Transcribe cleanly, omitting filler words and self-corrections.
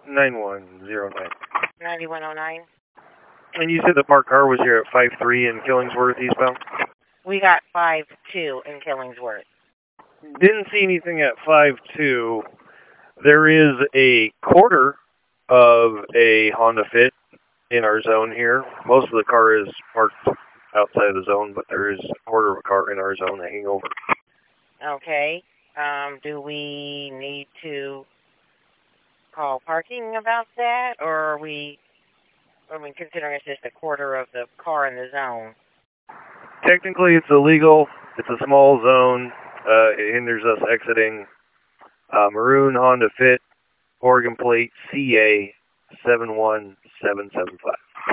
9109. 9109. And you said the parked car was here at 53 in Killingsworth eastbound? We got 52 in Killingsworth. Didn't see anything at 52. There is a quarter of a Honda Fit in our zone here. Most of the car is parked outside of the zone, but there is a quarter of a car in our zone hanging over. Okay. Do we need to call parking about that, or are we considering it's just a quarter of the car in the zone? Technically, it's illegal. It's a small zone. It hinders us exiting. Maroon Honda Fit, Oregon plate CA 71775.